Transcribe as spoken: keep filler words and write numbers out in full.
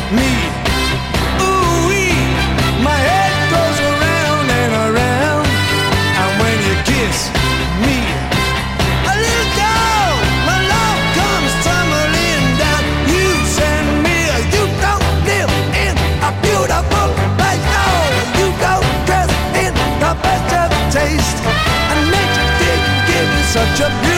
me. Ooh-wee, my head goes around and around. And when you kiss me, a little girl, my love comes tumbling down. You send me, you don't live in a beautiful place. No, you go dressed in the best of taste. And nature didn't give you such a beautiful